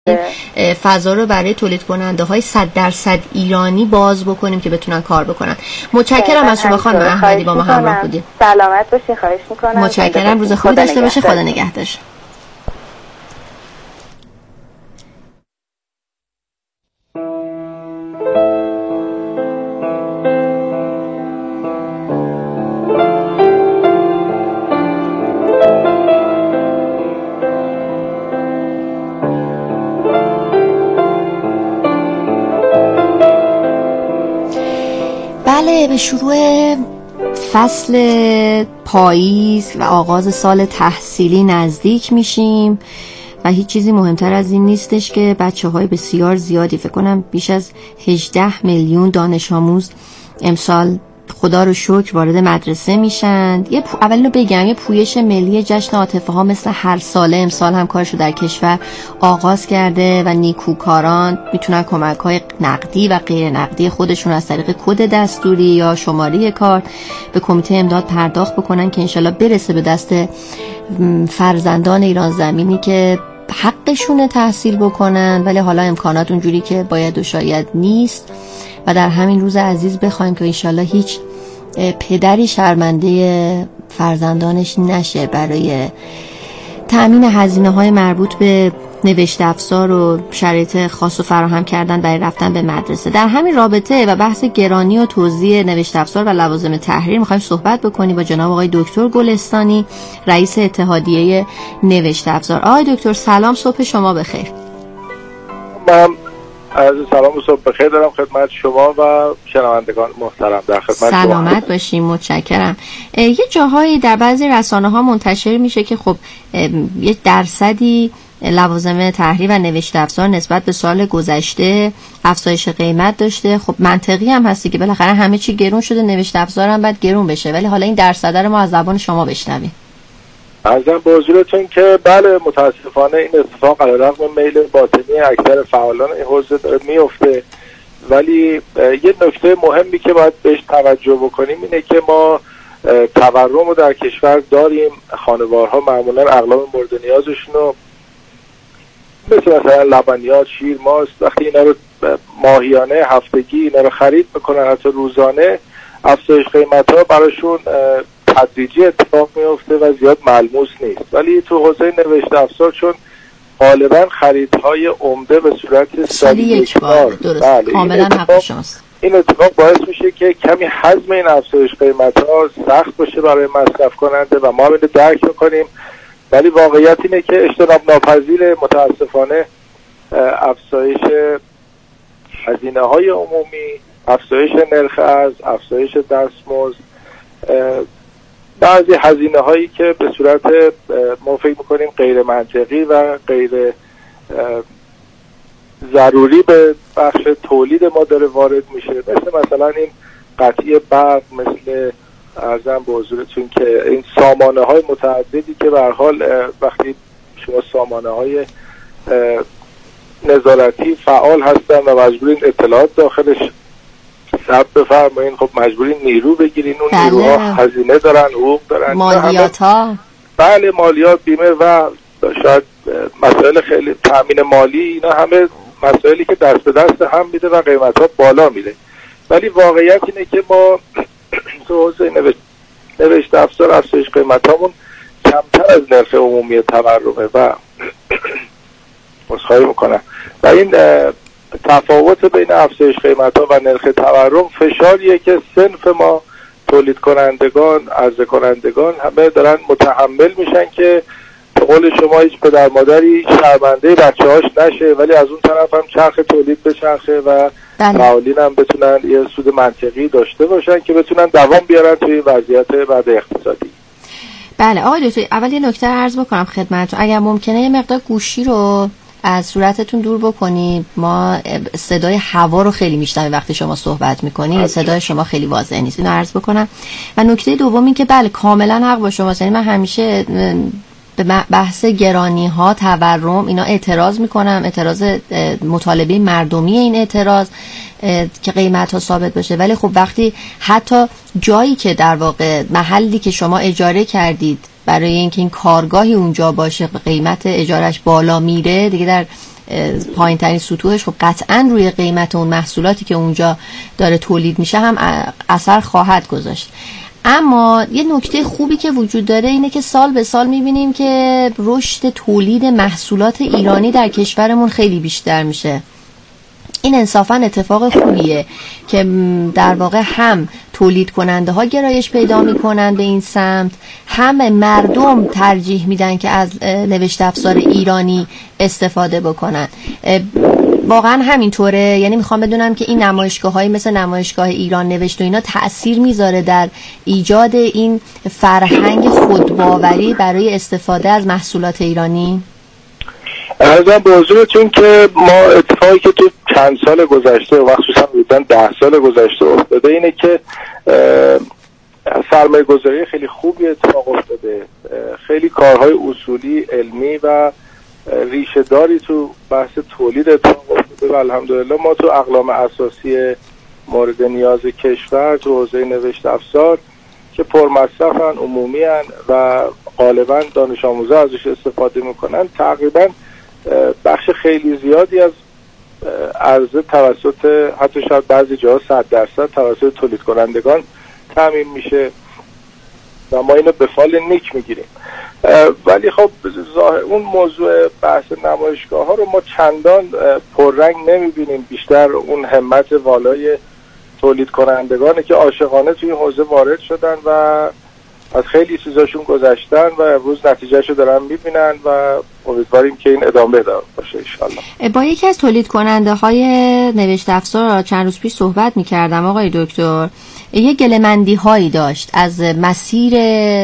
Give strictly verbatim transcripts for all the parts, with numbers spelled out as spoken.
فضا رو برای تولید کننده های صد درصد ایرانی باز بکنیم که بتونن کار بکنن. متشکرم از شما خانم احمدی، با ما همراه بودید. سلامت باشین، خواهش میکنم. متشکرم، روز خوبی داشته باشید. خدا نگهدارش. بله، به شروع فصل پاییز و آغاز سال تحصیلی نزدیک میشیم و هیچ چیزی مهمتر از این نیستش که بچه های بسیار زیادی، فکر کنم بیش از هجده میلیون دانش آموز امسال خدا رو شکر وارد مدرسه میشن. یه پو... اولینو بگم یه پویش ملی جشن عاطفه ها مثل هر ساله امسال هم کارشو در کشور آغاز کرده و نیکوکاران میتونن کمک های نقدی و غیر نقدی خودشون از طریق کد دستوری یا شماره کارت به کمیته امداد پرداخت بکنن که انشالله برسه به دست فرزندان ایران زمینی که حقشونه تحصیل بکنن ولی حالا امکانات اونجوری که باید و شاید نیست. و در همین روز عزیز بخوایم که انشالله هیچ پدری شرمنده فرزندانش نشه برای تأمین هزینه های مربوط به نوشته افزار و شرایط خاص و فراهم کردن برای رفتن به مدرسه. در همین رابطه و بحث گرانی و توزیع نوشته افزار و لوازم تحریر میخوایم صحبت بکنیم با جناب آقای دکتر گلستانی، رئیس اتحادیه نوشته افزار. آقای دکتر سلام، صبح شما بخیر. من عرض سلام و صبح بخیر دارم خدمت شما و شنوندگان محترم. در خدمت شما سلامت باشیم، متشکرم. یه جاهایی در بعضی رسانه ها منتشر میشه که خب یه درصدی لوازم تحریر و نوشته افزار نسبت به سال گذشته افزایش قیمت داشته. خب منطقی هم هستی که بالاخره همه چی گرون شده، نوشته افزار هم باید گرون بشه، ولی حالا این درصد رو ما از زبان شما بشنویم. عرضم به حضورتون که بله، متاسفانه این اتفاق علیرغم میل باطنی اکثر فعالان این حوزه داره میفته، ولی یه نکته مهمی که باید بهش توجه بکنیم اینه که ما تورم رو در کشور داریم. خانوارها معمولا اقلام مورد نیازشون رو مثل مثلا لبنیات، شیر، ماست، وقتی اینا رو ماهیانه، هفتگی اینا رو خرید میکنن حتی روزانه، افزایش قیمت ها براشون تدریجی اتفاق میفته و زیاد ملموس نیست. ولی تو حوزه نوشته افزار چون غالبا خریدهای عمده به صورت سالی یک بار، درست، بله، کاملا حق شماست. این اتفاق باعث میشه که کمی حجم این افزایش قیمت ها سخت باشه برای مصرف کننده و ما اینو درک میکنیم، ولی واقعیت اینه که اجتناب ناپذیر متاسفانه افزایش هزینه های عمومی، افزایش نرخ ارز، افزایش دستمزد، بعضی هزینه هایی که به صورت ما فکر میکنیم غیر منطقی و غیر ضروری به بخش تولید ما داره وارد میشه، مثل مثلا این قطعی برق، مثل عرضم به حضورتون که این سامانه های متعددی که به هر حال وقتی شما سامانه های نظارتی فعال هستن و مجبورین اطلاعات داخلش ثبت بفرمایین، خب مجبورین نیرو بگیرین، اون بله. نیروها هزینه دارن، حقوق دارن، مالیات ها، بله، مالیات، بیمه و شاید مسائل خیلی تامین مالی، اینا همه مسائلی که دست به دست هم میده و قیمت ها بالا میره. ولی واقعیت اینه که ما تو حوزه نوشت نوشته افزار افزایش قیمت هامون کمتر از نرخ عمومی تورمه و مصخایی میکنم و این تفاوت بین افزایش قیمت ها و نرخ تورم فشاریه که صنف ما تولید کنندگان، عرضه کنندگان همه دارن متحمل میشن که به قول شما هیچ پدر مادری شرمنده بچه هاش نشه، ولی از اون طرف هم چرخ تولید بچرخه و فعالین هم بتونن یه سود منطقی داشته باشن که بتونن دوام بیارن توی وضعیت بعد اقتصادی. بله آقای دکتر، اول یه نکته عرض بکنم خدمتتون، اگر ممکنه یه مقدار گوشی رو از صورتتون دور بکنید، ما صدای هوا رو خیلی میشنویم وقتی شما صحبت میکنید، صدای شما خیلی واضح نیست، اینو عرض بکنم. و نکته دوم این که بله کاملا حق با شماست، یعنی من همیشه به بحث گرانی ها، تورم، اینا اعتراض میکنم، اعتراض مطالبه مردمی این اعتراض که قیمت ها ثابت بشه، ولی خب وقتی حتی جایی که در واقع محلی که شما اجاره کردید برای اینکه این کارگاهی اونجا باشه قیمت اجارش بالا میره دیگه، در پایین ترین سطوحش خب قطعا روی قیمت اون محصولاتی که اونجا داره تولید میشه هم اثر خواهد گذاشت. اما یه نکته خوبی که وجود داره اینه که سال به سال میبینیم که رشد تولید محصولات ایرانی در کشورمون خیلی بیشتر میشه. این انصافا اتفاق خوبیه که در واقع هم تولید کننده ها گرایش پیدا میکنن به این سمت، هم مردم ترجیح میدن که از نوشت افزار ایرانی استفاده بکنن. واقعا همینطوره؟ یعنی میخوام بدونم که این نمایشگاه هایی مثل نمایشگاه ایران نوشت و اینا تأثیر میذاره در ایجاد این فرهنگ خودباوری برای استفاده از محصولات ایرانی؟ ارزم به حضورتون که ما اتفاقی که تو چند سال گذشته و مخصوصا بودن ده سال گذشته افتاده اینه که سرمایه گذاری خیلی خوبی اتفاق افتاده، خیلی کارهای اصولی علمی و ریشه داری تو بحث تولید اتفاق افتاده و الحمدلله ما تو اقلام اساسی مورد نیاز کشور تو حوزه نوشت افزار که پرمصرفن، عمومی هن و غالبا دانش آموزا ازش استفاده میکنن، تقریبا بخش خیلی زیادی از عرضه توسط حتی شاید بعضی جاها صد درصد توسط تولید کنندگان تامین میشه و ما اینو به فال نیک میگیریم. ولی خب اون موضوع بحث نمایشگاه ها رو ما چندان پررنگ نمیبینیم، بیشتر اون همت والای تولید کنندگانه که عاشقانه توی این حوزه وارد شدن و از خیلی چیزاشون گذشتن و امروز نتیجهشو دارن میبینن و امیدواریم که این ادامه دار باشه انشالله. با یکی از تولید کننده های نوشت افزار چند روز پیش صحبت میکردم آقای دکتر، یه گله‌مندی هایی داشت از مسیر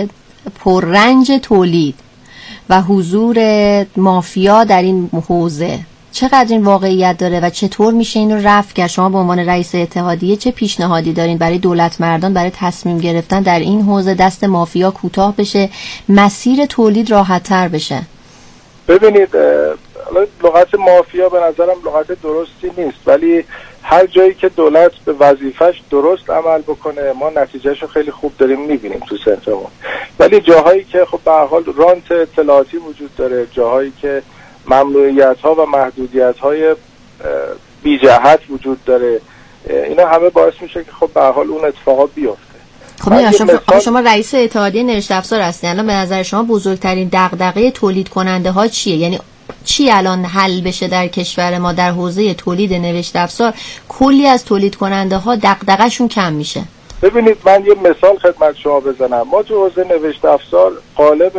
پررنج تولید و حضور مافیا در این حوزه. چقدر این واقعیت داره و چطور میشه این رو رفع کرد؟ شما به عنوان رئیس اتحادیه چه پیشنهادی دارین برای دولت مردان برای تصمیم گرفتن در این حوزه دست مافیا کوتاه بشه، مسیر تولید راحت تر بشه؟ ببینید لغت مافیا به نظرم لغت درستی نیست، ولی هر جایی که دولت به وظیفش درست عمل بکنه ما نتیجهشو خیلی خوب داریم میبینیم تو سنترمون. ولی جاهایی که خب به هر حال رانت اطلاعاتی وجود داره، جاهایی که ممنوعیت ها و محدودیت های بی جهت وجود داره، اینا همه باعث میشه که خب به هر حال اون اتفاقا بیفته. خب این شما, مثال... شما رئیس اتحادیه نوشت افزار هستین، الان به نظر شما بزرگترین دغدغه تولید کننده ها چیه؟ یعنی چی الان حل بشه در کشور ما در حوزه تولید نوشت افزار؟ کلی از تولید کننده ها دغدغه‌شون کم میشه. ببینید من یه مثال خدمت شما بزنم. ما تو حوزه نوشت افزار قالب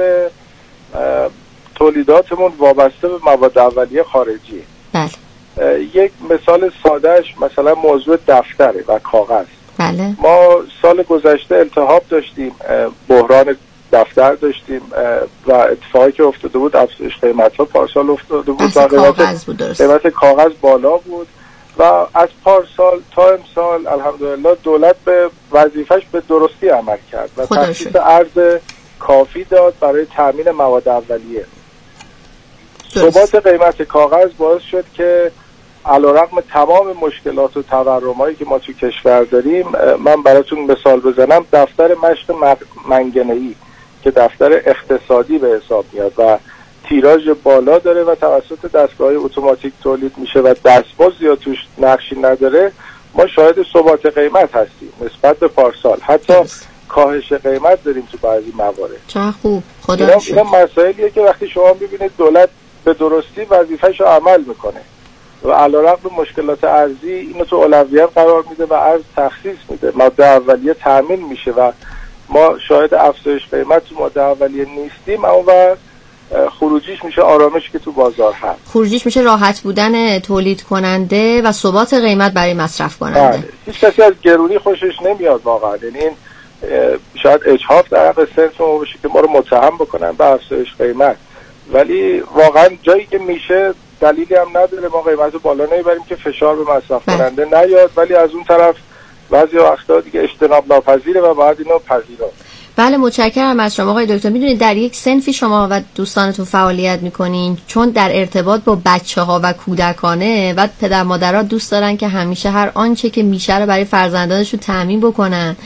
تولیداتمون وابسته به مواد اولیه خارجی. بله. یک مثال سادهش مثلا موضوع دفتره و کاغذ. بله. ما سال گذشته التهاب داشتیم، بحران دفتر داشتیم و اتفاقی که افتاده بود افزایش قیمت‌ها پارسال افتاده بود و قیمت بود قیمت کاغذ بالا بود و از پارسال تا امسال الحمدلله دولت به وظیفش به درستی عمل کرد و تخصیص ارز کافی داد برای تامین مواد اولیه. ثبات قیمت کاغذ باعث شد که علیرغم تمام مشکلات و تورمایی که ما تو کشور داریم، من براتون مثال بزنم، دفتر مشق منگنه‌ای که دفتر اقتصادی به حساب میاد و تیراژ بالا داره و توسط دستگاه‌های اتوماتیک تولید میشه و دستمزد زیاد توش نقشی نداره، ما شاهد ثبات قیمت هستیم نسبت به پارسال. حتی کاهش قیمت داریم تو بعضی موارد. چه خوب، خدا رو شکر. اینا مسائلیه که وقتی شما می‌بینید دولت به درستی وظیفه‌شو عمل میکنه و علیرغم مشکلات ارزی اینو تو اولویت قرار میده و ارز تخصیص میده، ماده اولیه تامین میشه و ما شاهد افزایش قیمت تو ماده اولیه نیستیم، اما خروجیش میشه آرامش که تو بازار هست. خروجیش میشه راحت بودن تولید کننده و ثبات قیمت برای مصرف کننده. بله. هیچ کسی از گرونی خوشش نمیاد واقعا، یعنی این شاید اجحاف در حق صنف ما باشه که ما رو متهم بکنن به افزایش قیمت، ولی واقعا جایی که میشه دلیلی هم نداره ما قیمت رو بالا نمیبریم که فشار به مصرف کننده نیاد، ولی از اون طرف بعضی وقتا دیگه اجتناب ناپذیره و باید اینو پذیرا. بله متشکرم از شما آقای دکتر. میدونید در یک صنفی شما و دوستانتون فعالیت میکنین چون در ارتباط با بچه‌ها و کودکانه و پدر مادرها دوست دارن که همیشه هر آنچه که میشه رو برای فرزندانشون تامین بکنن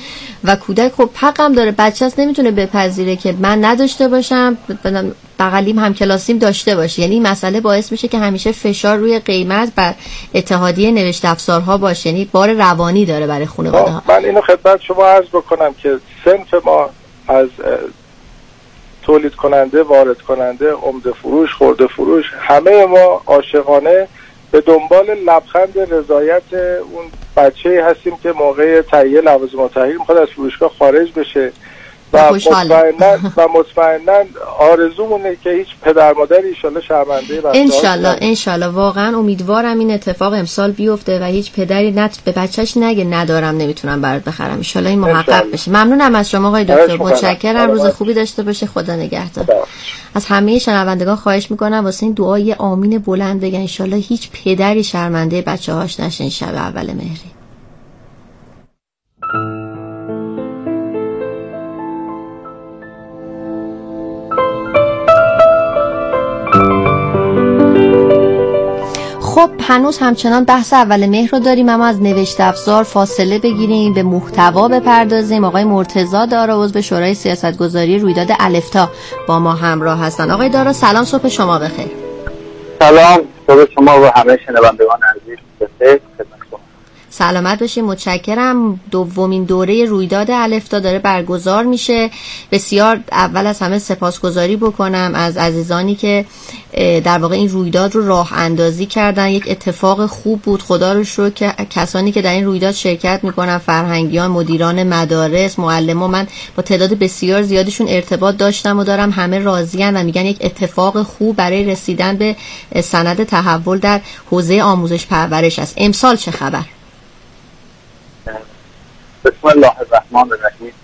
و کودک خب حقم داره، بچه هست نمیتونه بپذیره که من نداشته باشم بغلیم هم کلاسیم داشته باشه. یعنی این مسئله باعث میشه که همیشه فشار روی قیمت بر اتحادیه نوشت افزارها باشه، یعنی بار روانی داره برای خانواده ها. من اینو خدمت شما عرض بکنم که صنف ما از تولید کننده، وارد کننده، عمده فروش، خرده فروش، همه ما عاشقانه به دنبال لبخند رضایت اون بچه هستیم که موقع تهیه لوازم التحریر میخواد از فروشگاه خارج بشه و مطمئناً و مطمئناً آرزومونه که هیچ پدر مادری ان شاءالله شرمنده بچه‌ها انشالله انشالله واقعا امیدوارم این اتفاق امسال بیفته و هیچ پدری نت به بچهش نگه ندارم نمیتونم برات بخرم. ان شاءالله این محقق بشه. ممنونم از شما آقای دکتر، متشکرم. روز خوبی داشته باشه. خدا نگهدار. از همه شنوندگان خواهش میکنم واسه این دعای آمین بلند بگن ان شاءالله هیچ پدری شرمنده بچه‌هاش نشه این شب اول مهری. خب هنوز همچنان بحث اول مهر رو داریم، اما از نوشت افزار فاصله بگیریم، به محتوا بپردازیم. آقای مرتضی دارا عضو شورای سیاستگذاری رویداد الفتا با ما همراه هستن. آقای دارا سلام، صبح شما بخیر. سلام، صبح شما و همه شنوندگان عزیز بخیر. سلامت باشید. متشکرم. دومین دوره رویداد الفتا داره برگزار میشه. بسیار اول از همه سپاسگزاری بکنم از عزیزانی که در واقع این رویداد رو راه اندازی کردن. یک اتفاق خوب بود. خدا رو شکر که کسانی که در این رویداد شرکت میکنن، فرهنگیان، مدیران مدارس، معلمان، من با تعداد بسیار زیادشون ارتباط داشتم و دارم، همه راضی‌اند و میگن یک اتفاق خوب برای رسیدن به سند تحول در حوزه آموزش پرورش است. امسال چه خبر؟ بسم الله الرحمن الرحیم.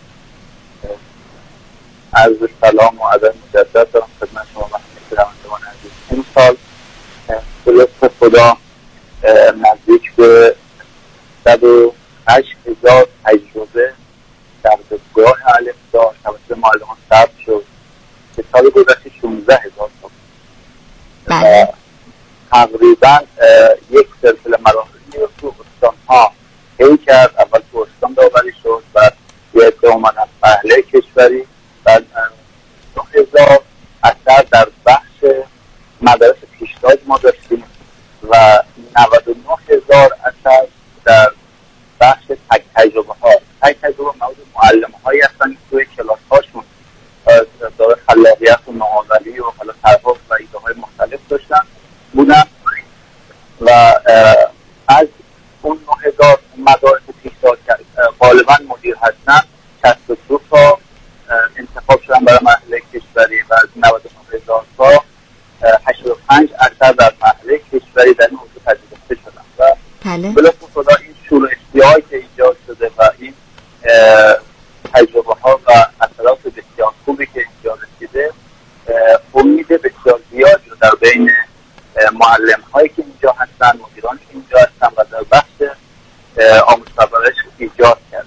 عرض سلام و ادب مجدد دارم خدمت شما و همه شنوندگان عزیز. این سال به لطف خدا نزدیک به صد و هشت هزار تجربه در دستگاه الفتا توسط معلمان ثبت شد که سال گذشته شانزده هزار تا. بله. تقریبا یک سلسله مراحلی رو تو استان‌ها طی کرد. اول تو استان داوری شد، بعد یه عده اومدن اهل کشوری، بعد نه هزار اثر در بخش مدارس پیشتاج ما داشتیم و نود و نه هزار اثر در بخش تک تجربه ها. تک تجربه موضوع معلم هایی هستن که توی کلاس هاشون داره خلاقیت و نوآوری و حالا طرح و ایده های مختلف داشتن بودن و از اون نه هزار مدارس پیشتاج غالبا مدیر هستن شصت و دو تا انتخاب شدن برای مرحله کشوری و از نود و نه هزار تا هشتاد و پنج اثر در مرحله کشوری در این حوزه پذیرفته شدن و بله. به لطف خدا این شور و اشتیاقی که ایجاد شده و این تجربه ها و اثرات بسیار خوبی که اینجا رسیده امید بسیار زیادی رو در بین معلم هایی که اینجا هستن، مدیران که اینجا هستن و در بخش آموزش پرورش ایجاد کرده.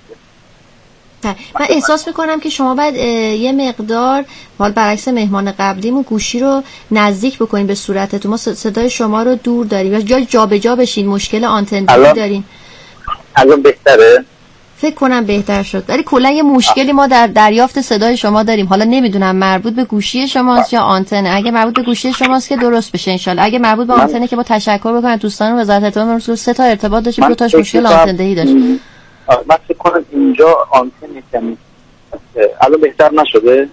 من احساس میکنم که شما باید یه مقدار حال برعکس مهمان قبلیمون گوشی رو نزدیک بکنین به صورتتون. ما صدای شما رو دور داریم، یا جای جا به جا بشین. مشکل آنتن دارین. الان بهتره؟ فکر کنم بهتر شد. ولی کلا یه مشکلی ما در دریافت صدای شما داریم. حالا نمیدونم مربوط به گوشی شماست یا آنتن. اگه مربوط به گوشی شماست که درست بشه ان شاءالله. اگه مربوط به آنتنه که با تشکر بکنم دوستان وزارت اطلاعات رو سه تا ارتباط داشتیم، دو تاش مشکل آنتن دهی داشت. من فکر کنم اینجا آنتن کمی الان بهتر نشده.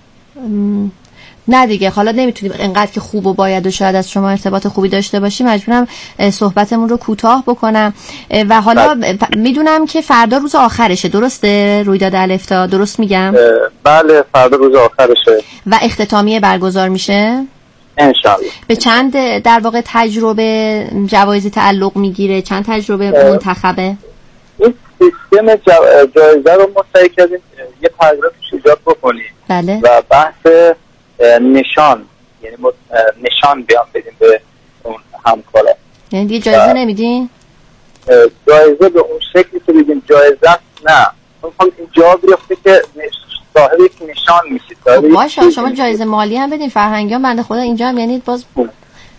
نه دیگه، حالا نمیتونیم انقدر که خوب و باید و شاید از شما ارتباط خوبی داشته باشیم، مجبورم صحبتمون رو کوتاه بکنم. و حالا میدونم که فردا روز آخرشه، درسته؟ رویداد الفتا، درست میگم؟ بله فردا روز آخرشه و اختتامیه برگزار میشه انشالله. به چند در واقع تجربه جوایزی تعلق میگیره؟ چند تجربه منتخبه؟ این سیستم جایزه رو ما سعی کردیم یه پاراگرافش ایجاد بکنیم. بله. و بحث نشان، یعنی نشان بیان بدیم به اون همکارا. یعنی دیگه جایزه نمیدین؟ جایزه به اون شکلی که بگیم جایزه نه، اون جا بیفته که صاحب یک نشان میشید. خب باشه، شما جایزه مالی هم بدین. فرهنگیان بنده خدا اینجا هم یعنی باز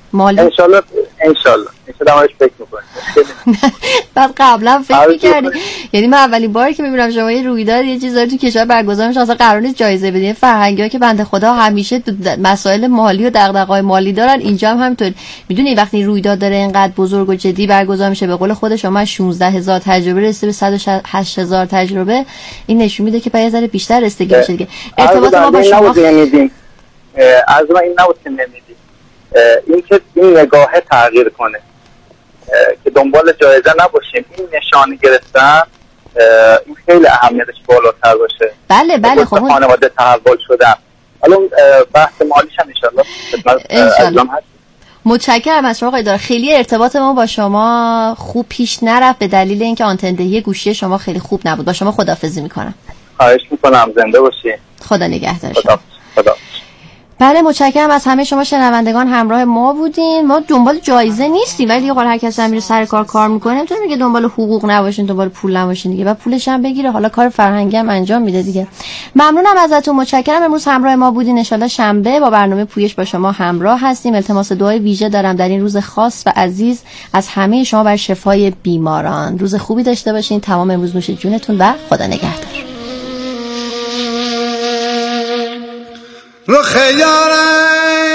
مالی؟ انشالله انشالله انشالله همش فکر میکنیم. بعد قبلا فکر میکردی؟ یعنی من اولین باری که میبینم شما یه رویداد یه چیزایی تو کشور برگزار میشه اصلا قرار نیست جایزه بدین. فرهنگی‌ها که بنده خدا همیشه مسائل مالی و دغدغه‌های مالی دارن، اینجا هم همینطور. میدونی وقتی رویداد داره اینقدر بزرگ و جدی برگزار میشه، به قول خود شما شانزده هزار تجربه رسیده به صد و هشت هزار تجربه، این نشون میده که باید ذره بیشتر رسیدگی بشه دیگه. ارتباط ما با شما از ما این نبود که نمیدیم، این که این نگاه تغییر کنه که دنبال جایزه نباشیم، این نشانه گرفتن این خیلی اهمیتش بالاتر باشه. بله بله خب خانواده تحول شدن. حالا بحث مالیش هم انشالله هست. متشکرم از شما آقای دار. خیلی ارتباط ما با شما خوب پیش نرفت به دلیل اینکه آنتندهی گوشی شما خیلی خوب نبود. با شما خداحافظی میکنم. خواهش میکنم، زنده باشی. خدا نگهدار. خدا خدا. بله متشکرم از همه شما شنوندگان، همراه ما بودین. ما دنبال جایزه نیستیم، ولی هر کسی هم میره سر کار کار میکنه، نمیتونه میگه دنبال حقوق نباشین، دنبال پول نباشین دیگه، و پولش هم بگیره، حالا کار فرهنگی هم انجام میده دیگه. ممنونم ازتون، متشکرم. امروز همراه ما بودین. ان شاءالله شنبه با برنامه پویش با شما همراه هستیم. التماس دعای ویژه دارم در این روز خاص و عزیز از همه شما بر شفای بیماران. روز خوبی داشته باشین. تمام امروز نوش جونتون و خدا نگهدار. رخ یارم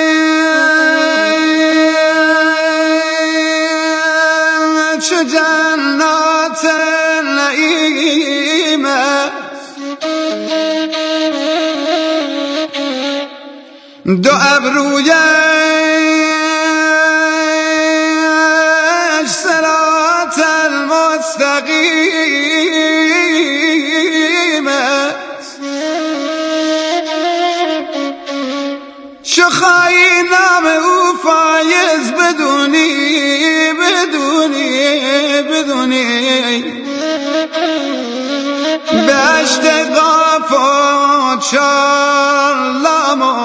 چو جنات نعیم دو ابرویش صراط المستقیم چو خواهی نام او فایز بدونی بدونی بدونی بهشت قاف و چالام و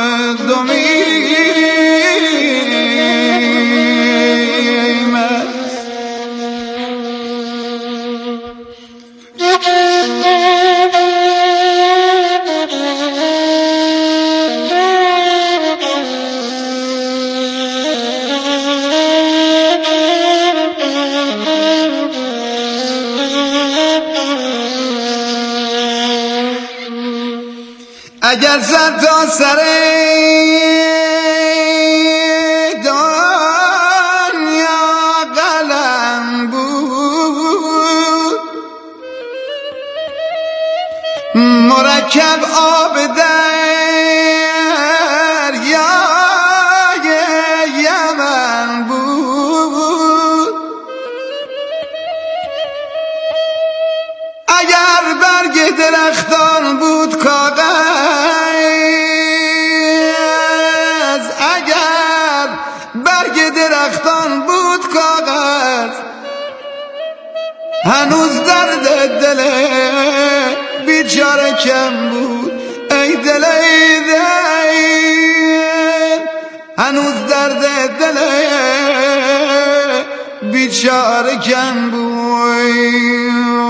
دومیم اگر سر تا سر دنیا قلم بود، مرکب آب دریای یمن بود، اگر برگ درختان بود کاغذ، اگر برگ درختان بود کاغذ، هنوز درد دل بیچاره کم بود. ای دل ای دل هنوز درد دل بیچاره کم بود.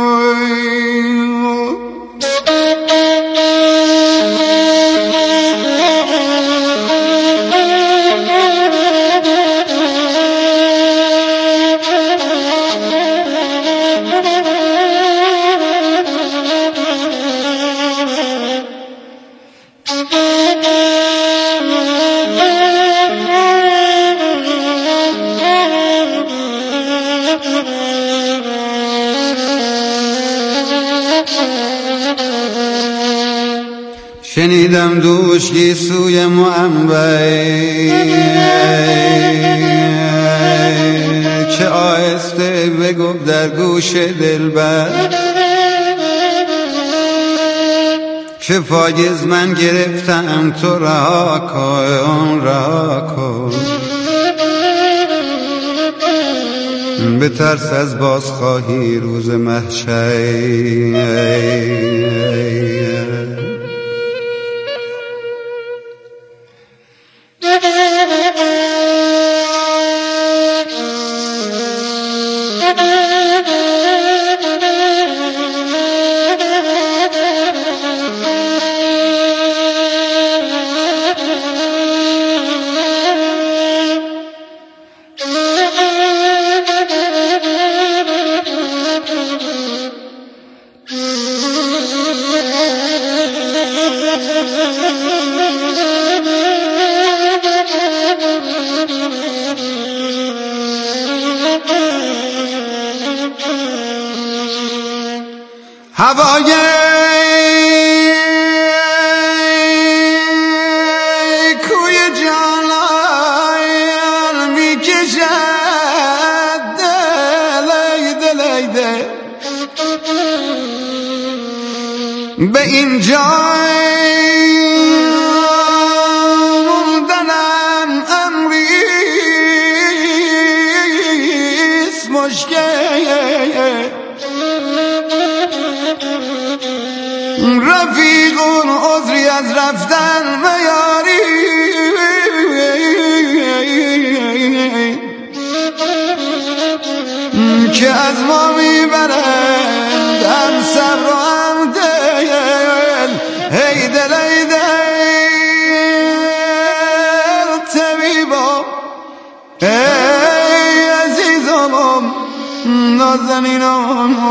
شنیدم دوش گیسوی منبع که آهسته بگفت در گوش دلبر که فایز من گرفتم تو رها کن رها کن، به ترس از بازخواهی روز محشر. هوای کوی جانان میکشد دلی دلی دل به این جای موندنم امریست مشکل رفیقون عذری از رفتن میاری که از ما میبرند هم صبر و هم دل ای دل ای دل طبیبا ای عزیزم نازنینم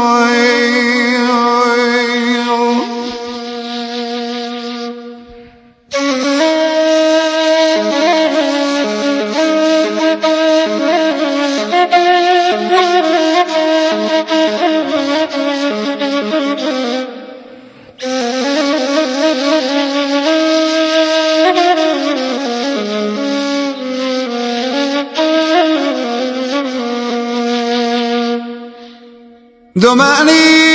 دو معنی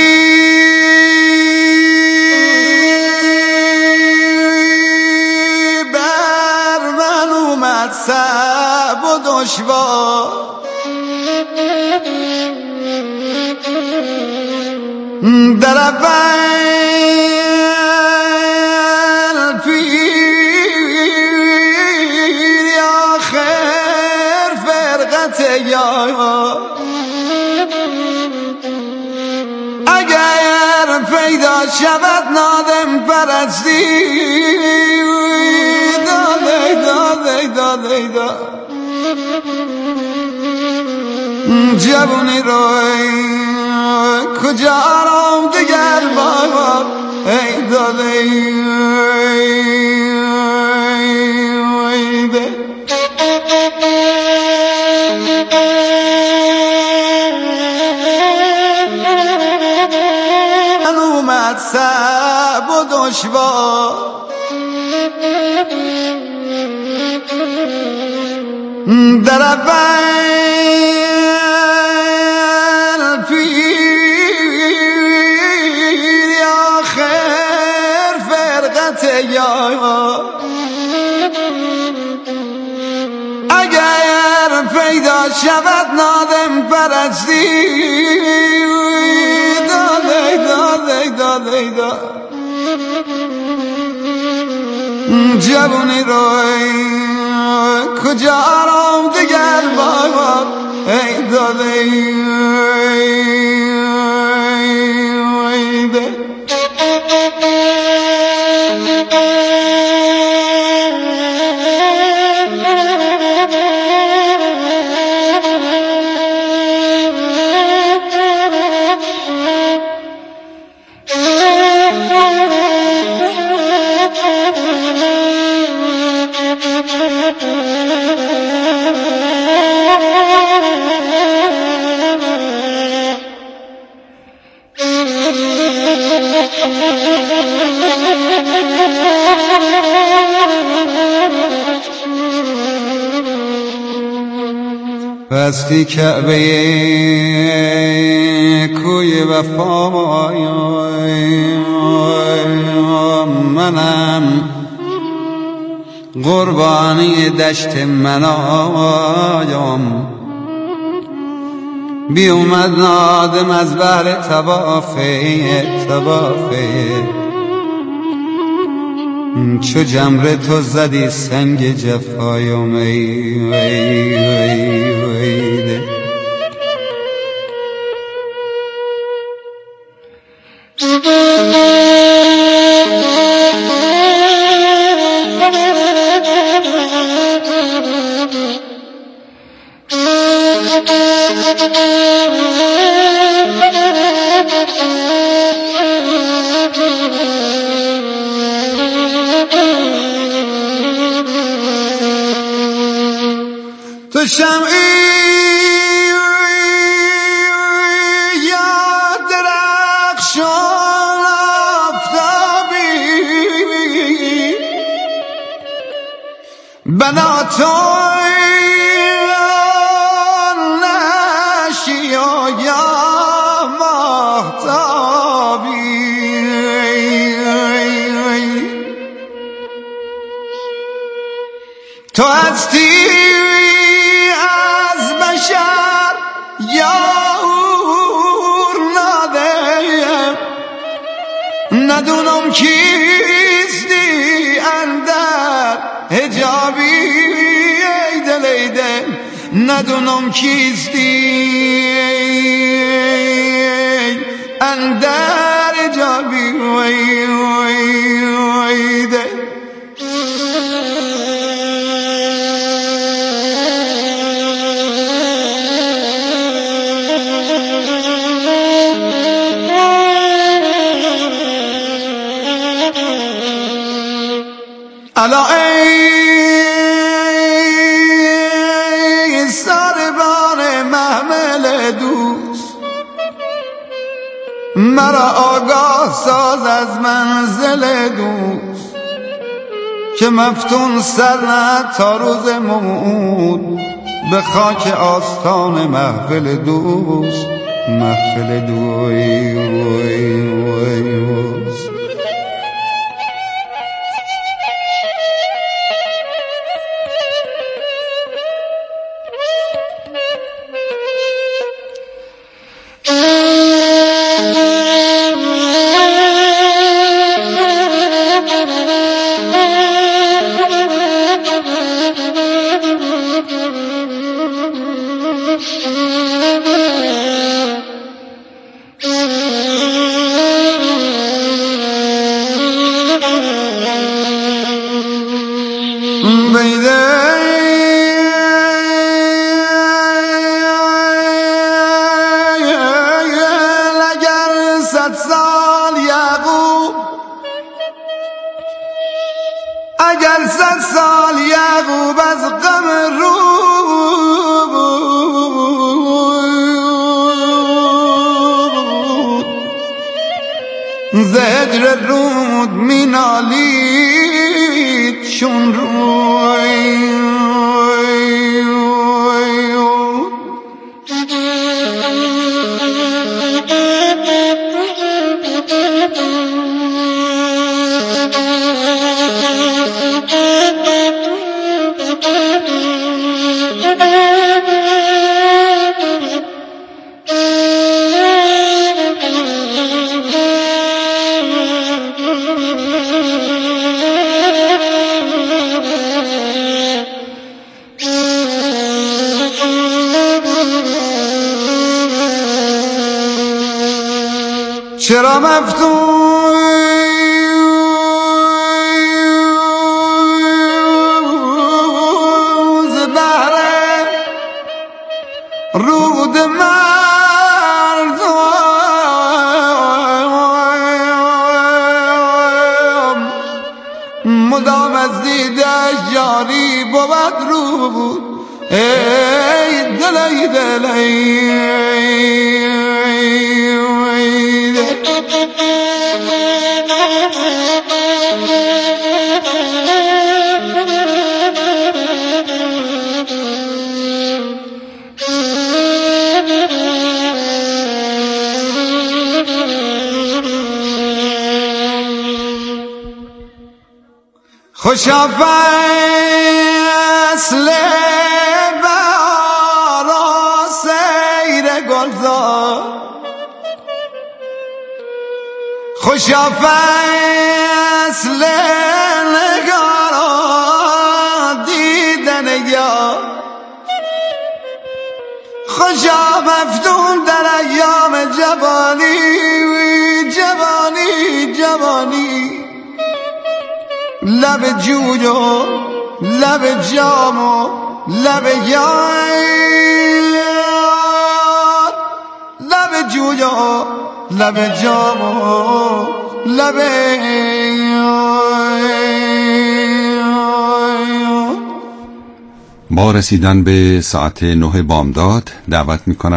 بر من اومد صعب و دشوار در اول پیری آخر فرقت یار اگر پیدا شود نادم پرستی داده داده داده داده جوانی روی کجا رو دیگر بابا ای داده ای ده صعب و دشوار در اول پیری آخر فرقت یار اگر پیدا شود نادم پرستی داده داده داده داده جوانی روی کجا رو دیگر بابا ای داده ای ده پستی کعبه کوی وفا منم قربانی دشت منایم بی اومد نادم از بحر تبافه تبافه چو جمره تو زدی سنگ جفایم ای ای ای ای ده تو شمعی یا درخشان هستی از بشر یار ندارم، ندونم کیستی اندر حجابی ای دل ای دل، ندونم کیستی اندر حجابی وی وی وی دل. الا ای سربان محمل دوست، مرا آگاه ساز از منزل دوست، که مفتون سر نه تا روز موعود به خاک آستان محفل دوست، محفل دوی وی وی دوست. اگر صد سال یعقوب اگر صد سال یعقوب از غم رو زهجر رود می نالید چون روی چرا مفتوز بهره رود مردم مدام از دیدش جاری بود رود ای دل ای دل ای خوشا فصل بهارا سیر گلزار، خوشا فصل نگارا دیدن یار، خوشا مفتون در ایام جوانی جوانی جوانی، لب جوی و لب جام و لب یار، لب جوی و لب جام و لب با رسیدن به ساعت نه بامداد دعوت میکنم